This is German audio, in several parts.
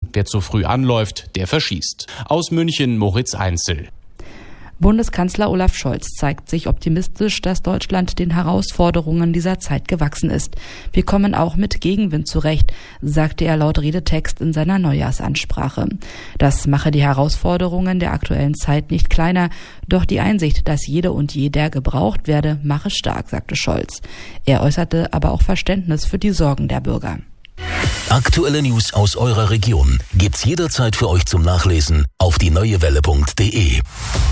Wer zu früh anläuft, der verschießt. Aus München Moritz Einzel. Bundeskanzler Olaf Scholz zeigt sich optimistisch, dass Deutschland den Herausforderungen dieser Zeit gewachsen ist. Wir kommen auch mit Gegenwind zurecht, sagte er laut Redetext in seiner Neujahrsansprache. Das mache die Herausforderungen der aktuellen Zeit nicht kleiner, doch die Einsicht, dass jede und jeder gebraucht werde, mache stark, sagte Scholz. Er äußerte aber auch Verständnis für die Sorgen der Bürger. Aktuelle News aus eurer Region gibt's jederzeit für euch zum Nachlesen auf dieneuewelle.de.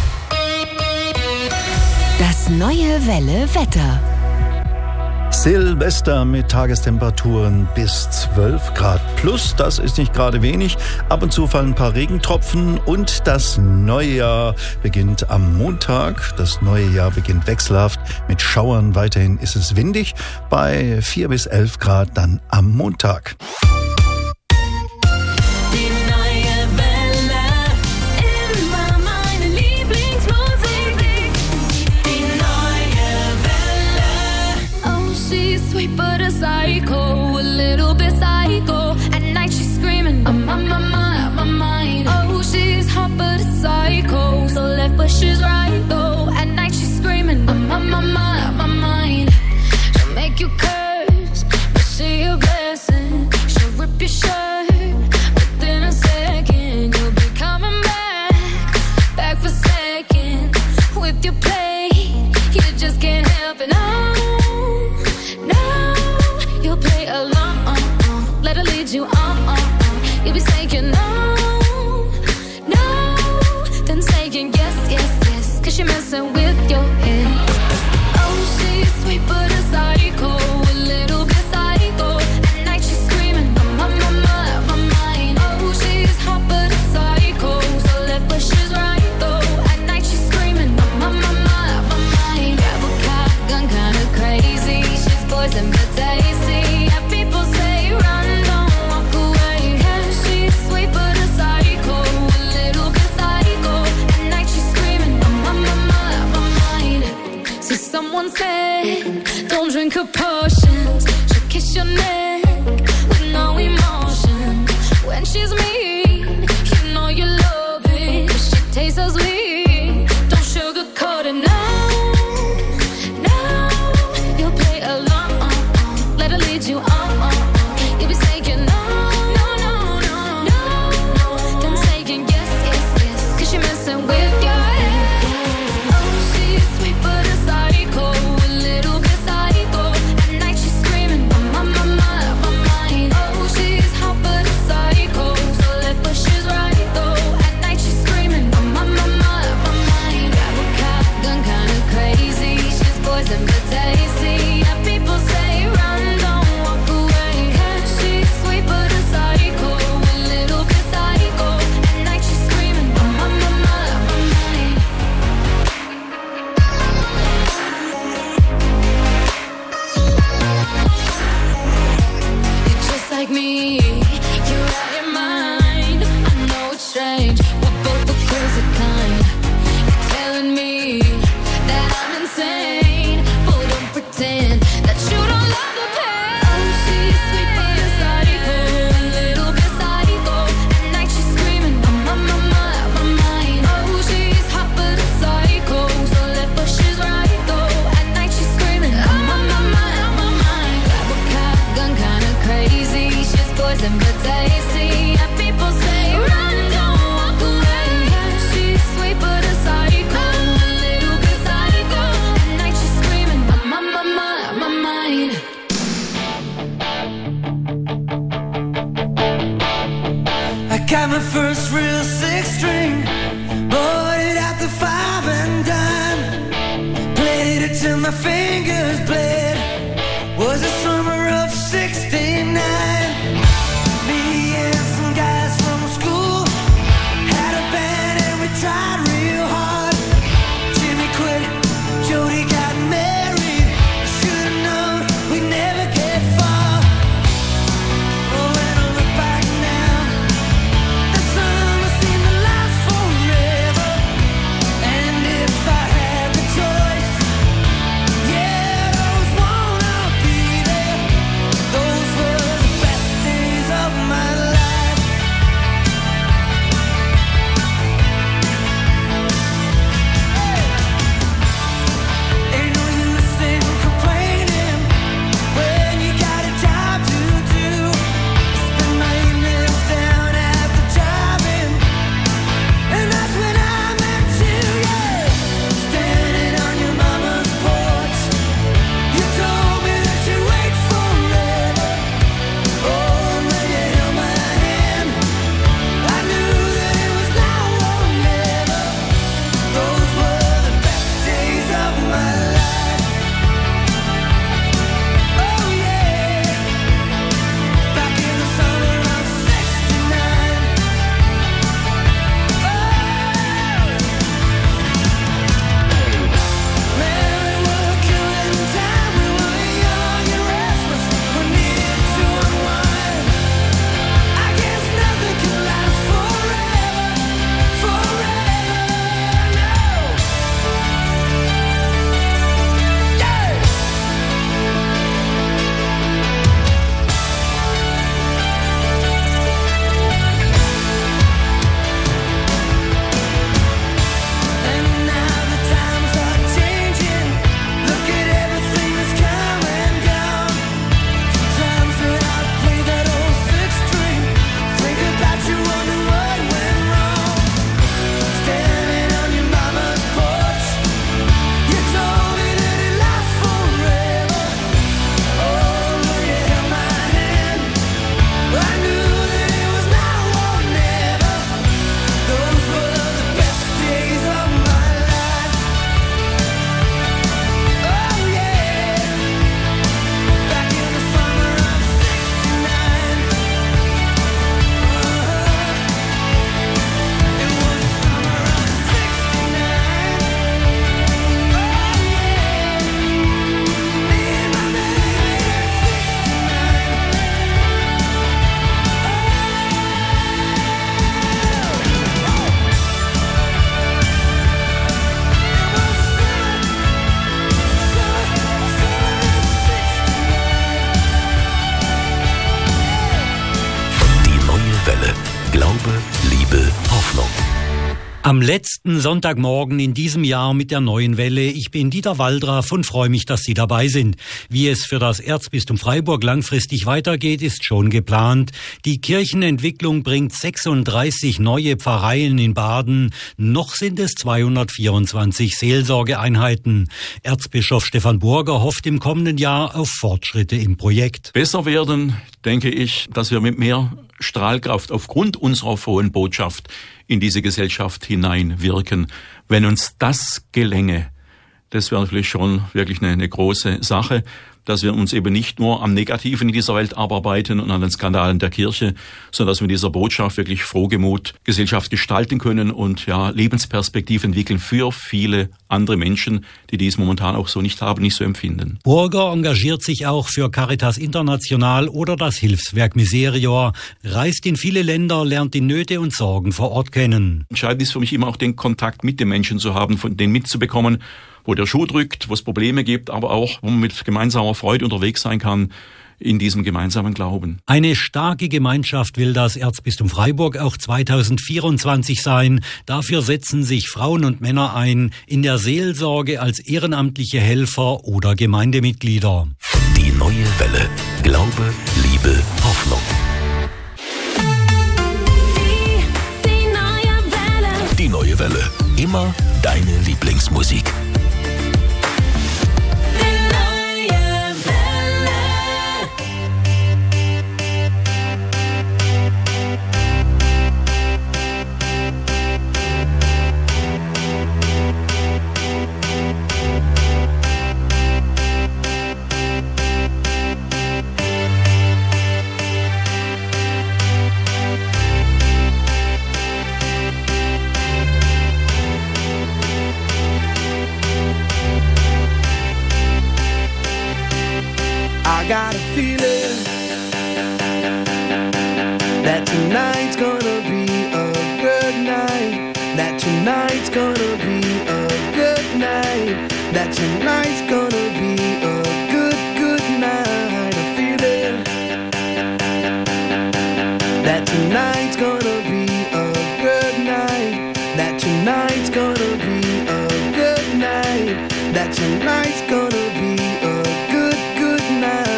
Das Neue Welle Wetter. Silvester mit Tagestemperaturen bis 12 Grad plus, das ist nicht gerade wenig. Ab und zu fallen ein paar Regentropfen und das neue Jahr beginnt am Montag. Das neue Jahr beginnt wechselhaft mit Schauern. Weiterhin ist es windig bei 4 bis 11 Grad dann am Montag. Sweet but a psycho, a little bit psycho. At night she's screaming, I'm on my mind. Oh, she's hot but a psycho, so left but she's right though. At night she's screaming, I'm on my mind. She'll make you curse, but she a blessing. She'll rip your shirt within a second. You'll be coming back for seconds. With your play, you just can't help it. You'll play along, let her lead you on. You'll be saying no, then saying yes, 'cause you're messing with your head. Oh, she's sweet but a psycho, a little bit psycho. At night she's screaming, I'm on my mind. Oh, she's hot but a psycho, so left but she's right though. At night she's screaming, I'm on my mind. Grab a cop gun, kinda crazy. She's poison but tasty. Someone said, don't drink her potions. She'll kiss your neck with no emotion. When she's mean, you know you love it. She tastes so sweet, don't sugarcoat it. No, you'll play along. Let her lead you on. You'll be saying no, then saying yes, 'cause you're messing with your head. Oh, she's sweet but a psycho. Like me, you're out your mind. I know it's strange, we're both the crazy kind. You're telling me that I'm insane, but don't pretend that you don't love the pain. Oh, she's sweet but a psycho, a little bit psycho. At night she's screaming, I'm on my mind. Oh, she's hot but a psycho, so left but she's right though. At night she's screaming, I'm on my mind. Grab a cop gun, kinda crazy. Poison but tasty. People say run, don't walk away. She's sweet but a psycho, a little bit psycho. At night she's screaming, I'm on my mind. I got my first real six string, bought it at the 5 and dime. Played it till my fingers bled. Was the summer of '69. Tried real hard. Jimmy quit, Jody got married. Should've known we'd never get far. Oh, when I look back now, the summer seemed to last forever. And if I had the choice, yeah, those Glaube, Liebe, Hoffnung. Am letzten Sonntagmorgen in diesem Jahr mit der Neuen Welle. Ich bin Dieter Waldraff und freue mich, dass Sie dabei sind. Wie es für das Erzbistum Freiburg langfristig weitergeht, ist schon geplant. Die Kirchenentwicklung bringt 36 neue Pfarreien in Baden. Noch sind es 224 Seelsorgeeinheiten. Erzbischof Stefan Burger hofft im kommenden Jahr auf Fortschritte im Projekt. Besser werden, denke ich, dass wir mit mehr Strahlkraft aufgrund unserer frohen Botschaft in diese Gesellschaft hineinwirken. Wenn uns das gelänge, das wäre natürlich schon wirklich eine große Sache, dass wir uns eben nicht nur am Negativen in dieser Welt abarbeiten und an den Skandalen der Kirche, sondern dass wir mit dieser Botschaft wirklich frohgemut Gesellschaft gestalten können und Lebensperspektiven entwickeln für viele andere Menschen, die dies momentan auch so nicht haben, nicht so empfinden. Burger engagiert sich auch für Caritas International oder das Hilfswerk Miserior, reist in viele Länder, lernt die Nöte und Sorgen vor Ort kennen. Entscheidend ist für mich immer auch den Kontakt mit den Menschen zu haben, von denen mitzubekommen, wo der Schuh drückt, wo es Probleme gibt, aber auch, wo man mit gemeinsamer Freude unterwegs sein kann in diesem gemeinsamen Glauben. Eine starke Gemeinschaft will das Erzbistum Freiburg auch 2024 sein. Dafür setzen sich Frauen und Männer ein, in der Seelsorge als ehrenamtliche Helfer oder Gemeindemitglieder. Die neue Welle. Glaube, Liebe, Hoffnung. Die neue Welle. Die neue Welle. Immer deine Lieblingsmusik. I got a feeling that tonight's gonna be a good night. That tonight's gonna be a good night. That tonight's gonna be a good night. A feeling that tonight's gonna be a good night. That tonight's gonna be a good night. That tonight's gonna be a good night.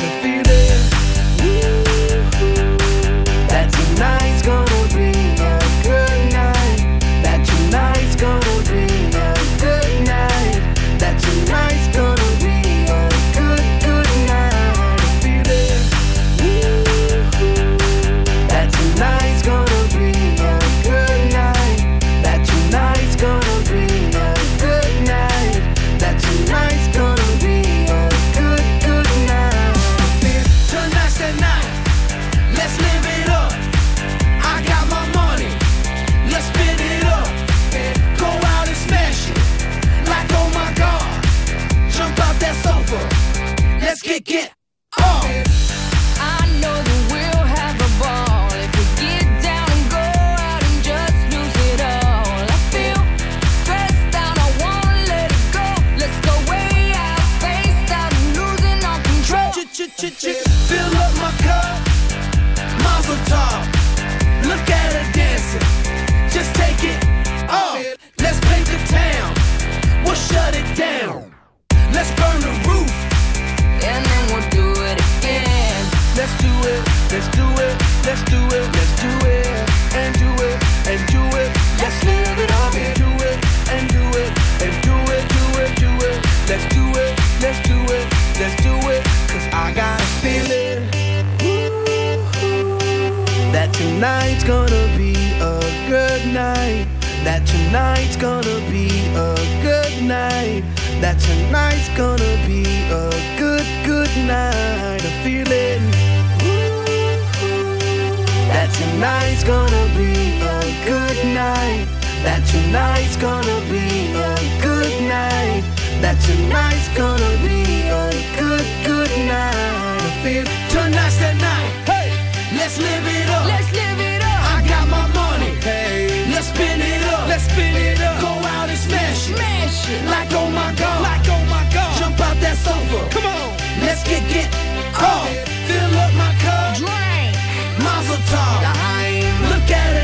Tonight's gonna be a good night. That tonight's gonna be a good night. That tonight's gonna be a good night. I feel it. That tonight's gonna be a good night. That tonight's gonna be a good night. That tonight's gonna be a good night. I feel tonight's the night. Let's live it up. I got my money, let's spin it up. Go out and smash it, like oh my God. Jump out that sofa, let's get up. I know that we'll have a ball if we get down and go out and just lose it all. I feel stressed out, I wanna let it go. Let's go way out, spaced out and losing all control. Fill up my cup, Mazel tov. Look at her dancing, just take it off. Let's paint the town, we'll shut it down. Let's burn the roof, And then we'll do it again. let's do it, let's do it, let's do it, let's do it, and do it, and do it. Let's live it up and do it, and do it, and do it, do it, do it. Let's do it, let's do it, let's do it. 'Cause I got a feeling that tonight's gonna be a good night. That tonight's gonna be a good night. That tonight's gonna be a good night. A feeling that tonight's gonna be a good night. That tonight's gonna be a good night. That tonight's gonna be a good night. I feel tonight's the night. Hey, let's live it up. Let's live it up. I got my money. Hey, let's spin it up. Let's spin it up. Go out and smash it. Smash it. Like oh my God. Like oh my God. Jump out that sofa. Come on. Let's get up. Fill up my cup. Drink. Mazel tov. Look at it.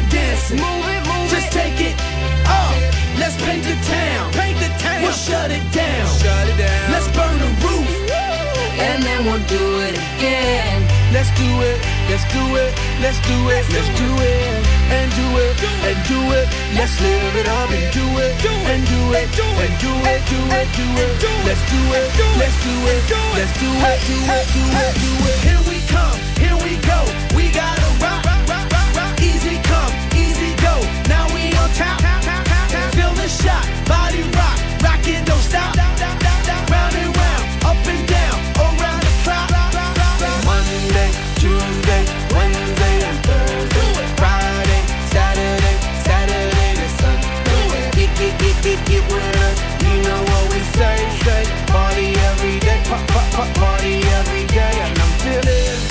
again. Let's do it, let's do it, let's do it, let's do it, and do it, and do it. Let's live it up and do it, and do it, and do it, do it, do it. Let's do it, let's do it, let's do it, do it, do it, do it. Here we come, here we go. We gotta rock, rock, rock, rock. Easy come, easy go. Now we on top. Feel the shot, body rock, rock it, don't stop. Round and round, up and down, around the clock. Monday, Tuesday, Wednesday, and Thursday, Friday, Saturday, Saturday to Sunday. Get with us, you know what we say. Party every day, party every day, and I'm feeling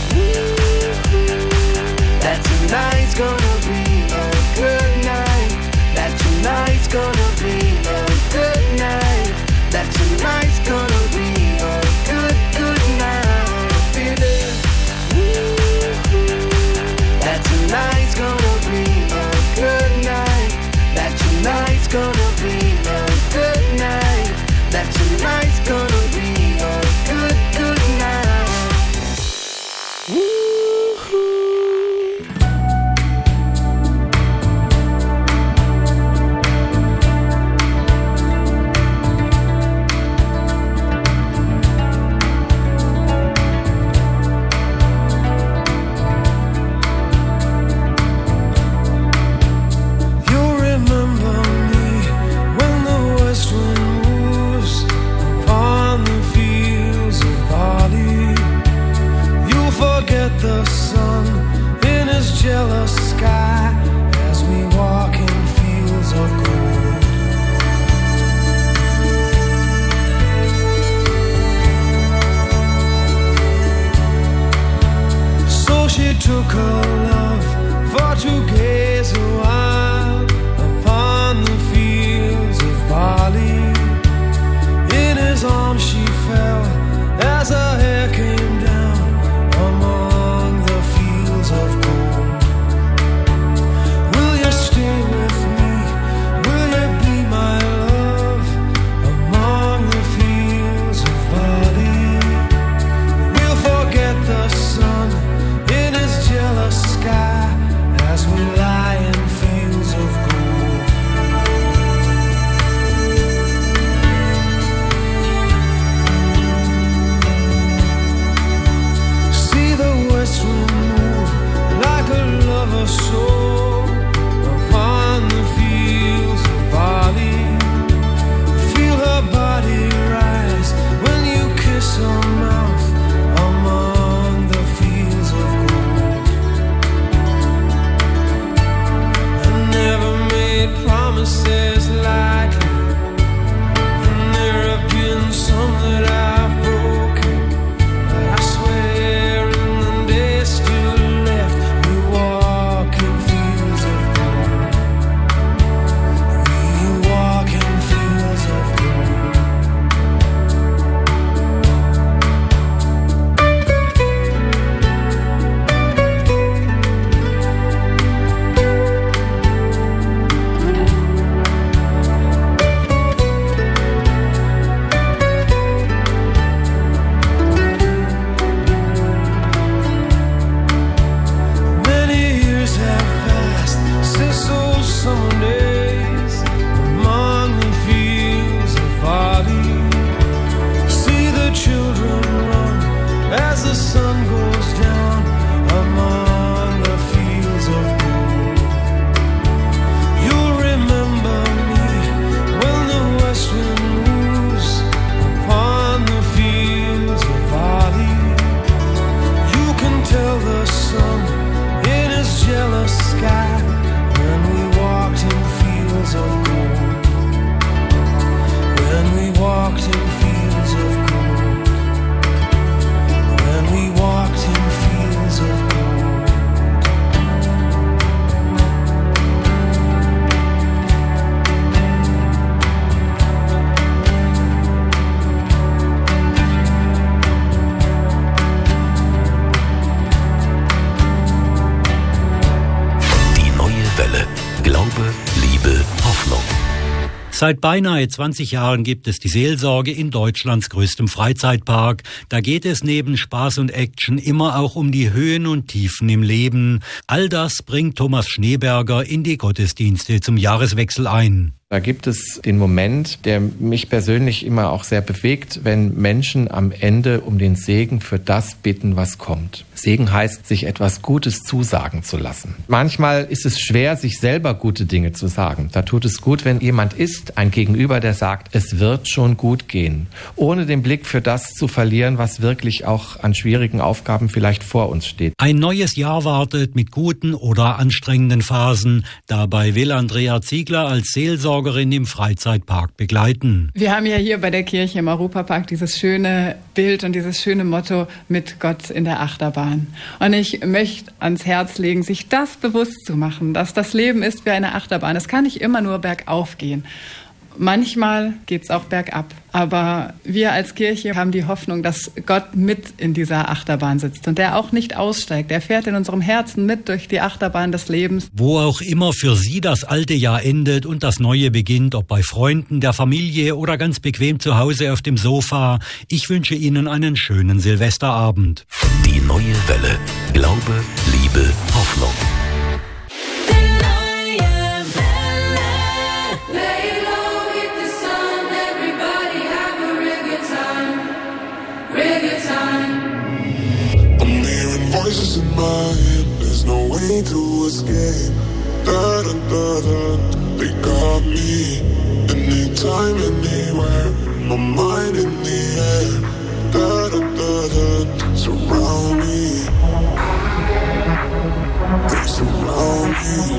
that tonight's gonna be a good night. That tonight's gonna be a good night. That tonight's gonna be a good, good night. Feeling that tonight's gonna be a good night. That tonight's gonna be a good night. That tonight's gonna be a good, good night. The sun in his jealous sky as we walk in fields of gold. So she took her love for to gaze a while upon the fields of barley. In his arms she fell as her hair came down among the fields of gold. Will you stay with me? Will you be my love among the fields of barley? We'll forget the sun in his jealous Seit beinahe 20 Jahren gibt es die Seelsorge in Deutschlands größtem Freizeitpark. Da geht es neben Spaß und Action immer auch um die Höhen und Tiefen im Leben. All das bringt Thomas Schneeberger in die Gottesdienste zum Jahreswechsel ein. Da gibt es den Moment, der mich persönlich immer auch sehr bewegt, wenn Menschen am Ende um den Segen für das bitten, was kommt. Segen heißt, sich etwas Gutes zusagen zu lassen. Manchmal ist es schwer, sich selber gute Dinge zu sagen. Da tut es gut, wenn jemand ist, ein Gegenüber, der sagt, es wird schon gut gehen, ohne den Blick für das zu verlieren, was wirklich auch an schwierigen Aufgaben vielleicht vor uns steht. Ein neues Jahr wartet mit guten oder anstrengenden Phasen. Dabei will Andrea Ziegler als Seelsorgerin im Freizeitpark begleiten. Wir haben ja hier bei der Kirche im Europapark dieses schöne Bild und dieses schöne Motto mit Gott in der Achterbahn. Und ich möchte ans Herz legen, sich das bewusst zu machen, dass das Leben ist wie eine Achterbahn. Es kann nicht immer nur bergauf gehen. Manchmal geht's auch bergab. Aber wir als Kirche haben die Hoffnung, dass Gott mit in dieser Achterbahn sitzt und der auch nicht aussteigt. Er fährt in unserem Herzen mit durch die Achterbahn des Lebens. Wo auch immer für Sie das alte Jahr endet und das neue beginnt, ob bei Freunden, der Familie oder ganz bequem zu Hause auf dem Sofa. Ich wünsche Ihnen einen schönen Silvesterabend. Die neue Welle. Glaube, Liebe, Hoffnung. Voices in my head, there's no way to escape. Da da da da, they got me. Anytime, anywhere, my mind in the air. Da da da da, surround me. They surround me.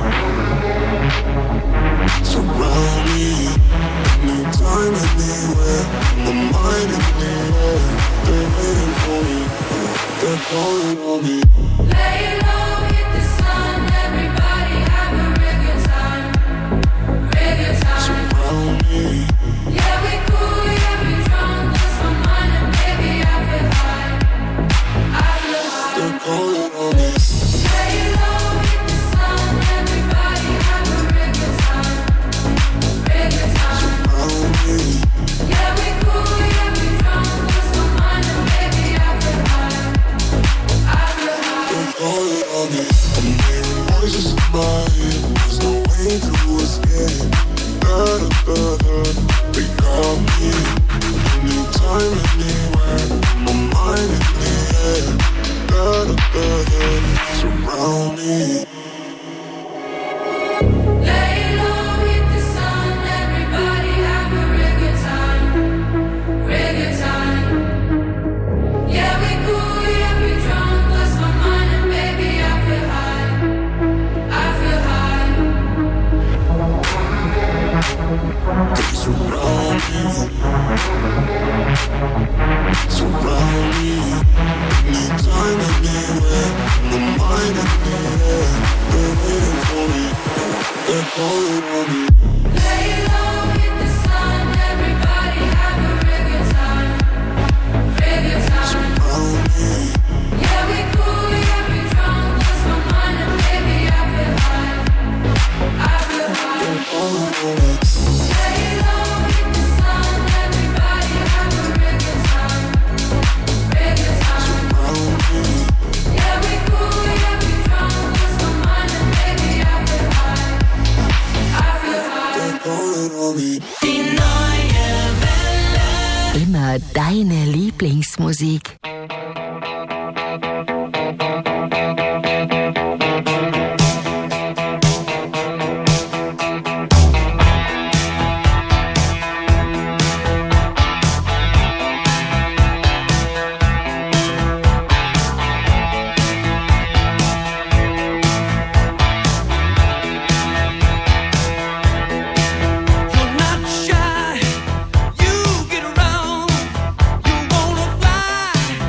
Surround me. Anytime, anywhere, my mind in the air. They're waiting for me. They're calling on me. Lay low, hit the sun. Everybody have a real good time. Real good time. Surround me. Yeah, we cool, yeah, we drunk. Lost my mind and baby, I feel high. I feel high. They're calling on me. Lay low, hit the sun. Everybody have a real good time. Real good time. Surround me. Yeah, we cool, yeah, we drunk. Lost my mind and baby, I feel high. They're calling on me. I'm hearing voices in my head. There's no way to escape. Da da da da, they got me. Anytime, anywhere, my mind in the air. Da da da da, surround me. Lay low, hit the sun. Everybody have a real good time. Real good time. Yeah, we cool, yeah, we drunk. Lost my mind and baby, I feel high. I feel high. They surround me. Surround me. Anytime, anywhere, my mind in the air. They're waiting for me. They're calling on me. Lay low, hit the sun. Everybody have a real good time. Real good time. Surround me. Yeah, we cool, yeah, we drunk. Lost my mind and baby, I feel high. I feel high. They're calling on me. Lay low, hit the sun. Everybody have a real good time. Real good time. Surround me. Yeah, we cool, yeah, we drunk. Lost my mind and baby, I feel high. I feel high. They're calling on me. Die neue Welle. Immer deine Lieblingsmusik. You're not shy, you get around, you wanna fly.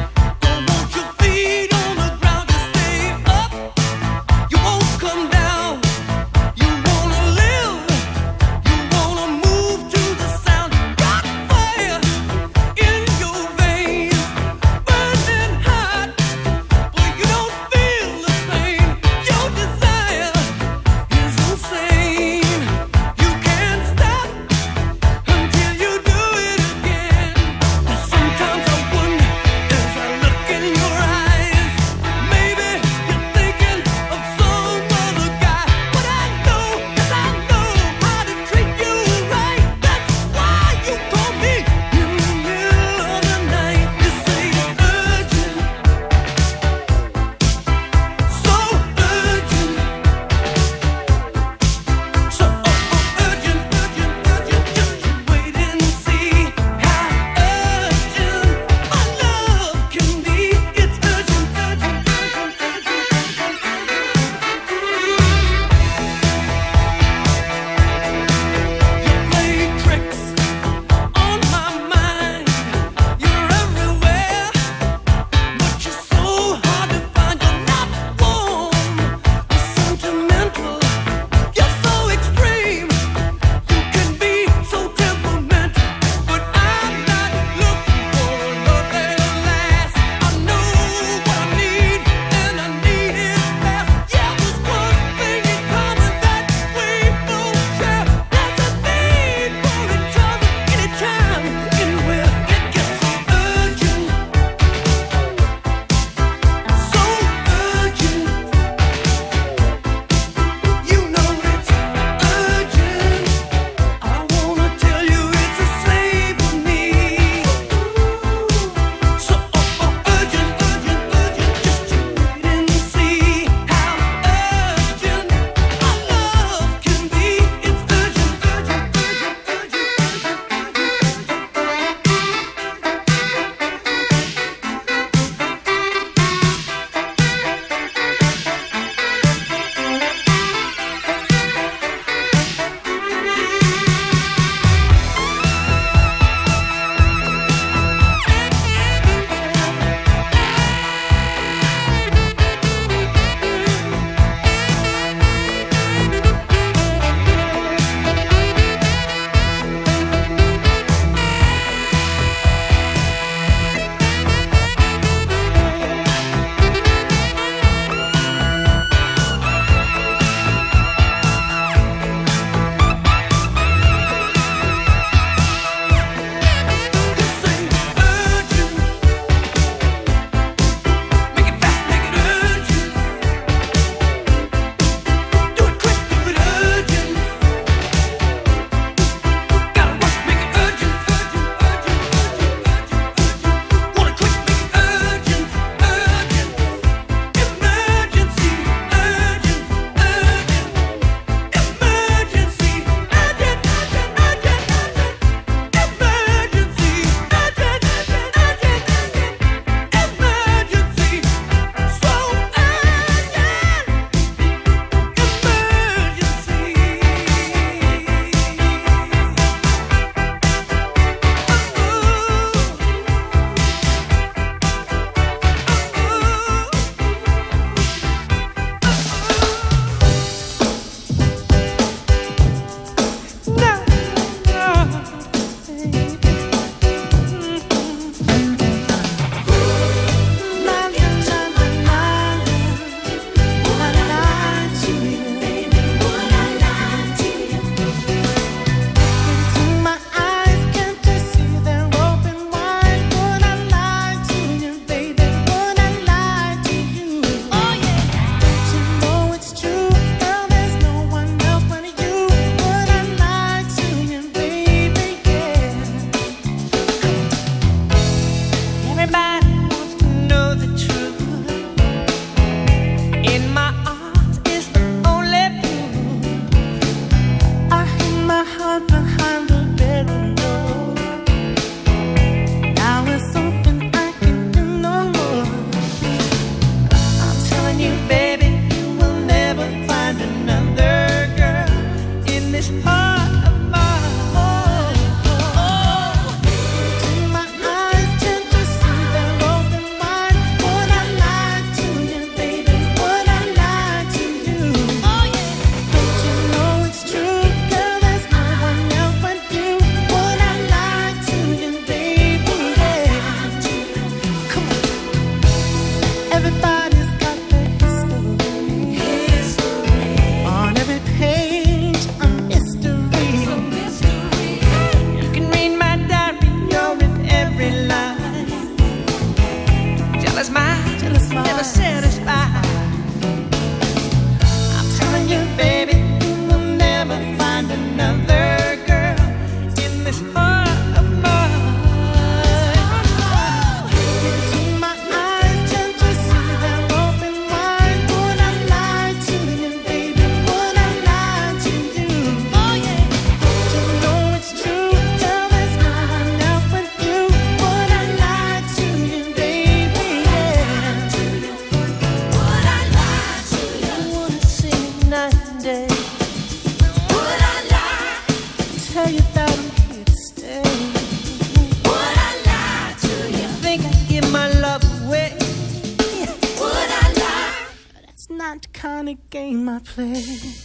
night and day. Would I lie to tell you that I'm here to stay? Would I lie to you? Think I'd give my love away? Would I lie? That's not the kind of game I play.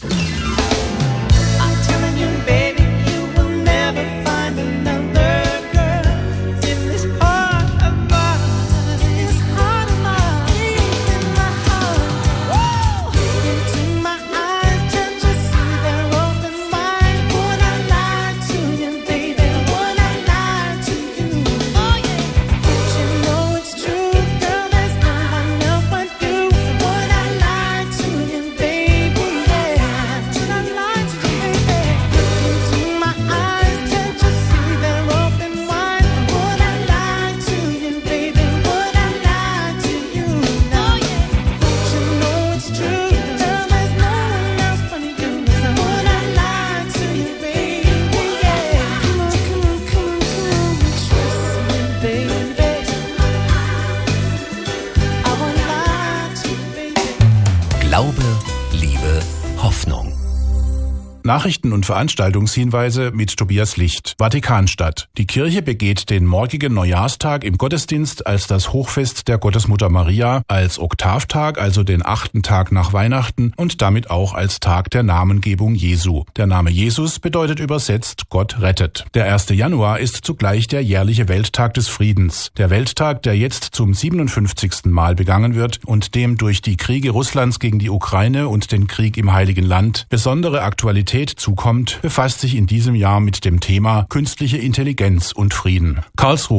I'm telling you, baby, you will never find another girl in this heart of mine. This heart of mine, in my heart. Into my eyes, can't you see they're open wide? Would I lie to you, baby? Would I lie to you? Oh yeah. Don't you know it's true, girl? There's no one else but you. So would I lie to you, baby? Yeah. Would I lie to you, baby? Into my eyes, can't you see they're open wide? Would I lie to you, baby? Would I lie to you? Oh yeah. Don't you know it's true, girl? There's no one else but you. So would I lie to you, baby? Yeah. Come on, come on, come on, come on, trust me, baby. I won't lie to you, baby. Glaube, Liebe, Hoffnung. Nachrichten und Veranstaltungshinweise mit Tobias Licht. Vatikanstadt. Die Kirche begeht den morgigen Neujahrstag im Gottesdienst als das Hochfest der Gottesmutter Maria, als Oktavtag, also den 8. Tag nach Weihnachten und damit auch als Tag der Namengebung Jesu. Der Name Jesus bedeutet übersetzt Gott rettet. Der 1. Januar ist zugleich der jährliche Welttag des Friedens. Der Welttag, der jetzt zum 57. Mal begangen wird und dem durch die Kriege Russlands gegen die Ukraine und den Krieg im Heiligen Land besondere Aktualität zukommt, befasst sich in diesem Jahr mit dem Thema künstliche Intelligenz und Frieden. Karlsruhe.